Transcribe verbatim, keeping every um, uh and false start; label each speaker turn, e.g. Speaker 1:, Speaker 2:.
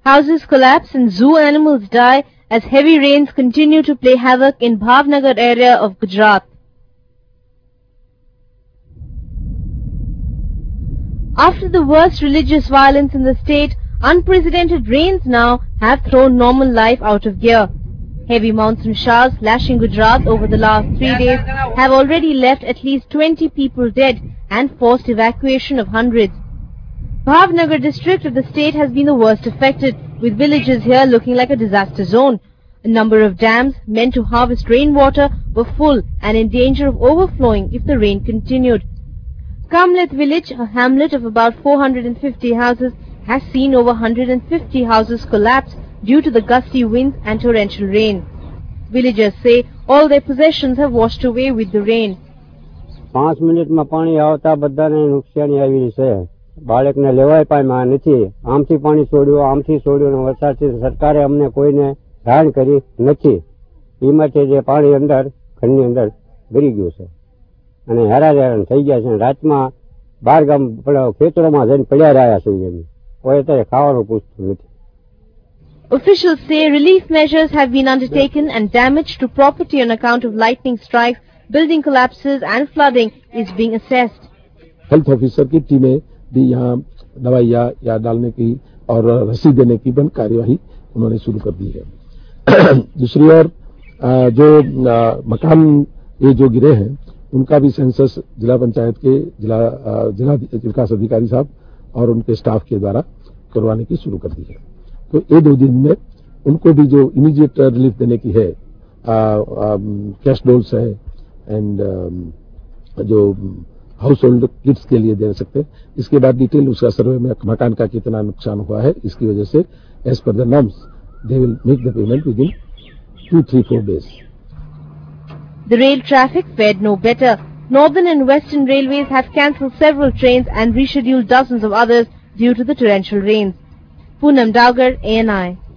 Speaker 1: Houses collapse and zoo animals die as heavy rains continue to play havoc in Bhavnagar area of Gujarat. After the worst religious violence in the state, unprecedented rains now have thrown normal life out of gear. Heavy monsoon showers lashing Gujarat over the last three days have already left at least twenty people dead and forced evacuation of hundreds. Bhavnagar district of the state has been the worst affected, with villages here looking like a disaster zone. A number of dams meant to harvest rainwater were full and in danger of overflowing if the rain continued. Kamlet village, a hamlet of about four hundred fifty houses, has seen over one hundred fifty houses collapse due to the gusty winds and torrential rain. Villagers say all their possessions have washed away with the rain.
Speaker 2: પાંચ મિનિટમાં પાણી આવતા બધાને નુકસાની આવી છે. બાળકને લેવાય પાયમાં નથી. આમથી પાણી છોડ્યું, આમથી છોડ્યું, વરસાદથી સરકારે અમને કોઈને જાણ કરી નથી. એ માટે જે પાણી અંદર ઘરની અંદર ગરી ગયું છે અને હેરાન હેરાન થઈ ગયા છે. રાતમાં બાર ગામ ખેતરોમાં જઈને પડ્યા રહ્યા છે. એમ કોઈ અત્યારે ખાવાનું પૂછતું નથી.
Speaker 1: Officials say relief measures have been undertaken and damage to property on account of lightning strikes, building collapses and flooding is being assessed.
Speaker 3: Health officer की टीमें भी यहाँ दवाइयाँ या डालने की और रसीद देने की बंद कार्यवाही उन्होंने शुरू कर दी है. दूसरी ओर जो मकान ये जो गिरे हैं उनका भी सेंसस जिला पंचायत के जिला जिला विकास अधिकारी साहब और उनके स्टाफ के द्वारा करवाने की शुरू कर दी है. तो ये दो दिन में उनको भी जो इमीडिएट रिलीफ देने की है, कैश डोल्स है एंड जो हाउस होल्ड किट्स के लिए दे सकते हैं. इसके बाद डिटेल उसका सर्वे में मकान का कितना नुकसान हुआ है, इसकी वजह से as per the norms they will make the payment within two three four days.
Speaker 1: The rail traffic fared no better. Northern and Western railways have cancelled several trains and rescheduled dozens of others due to the torrential rains. Poonam Daugar, A N I.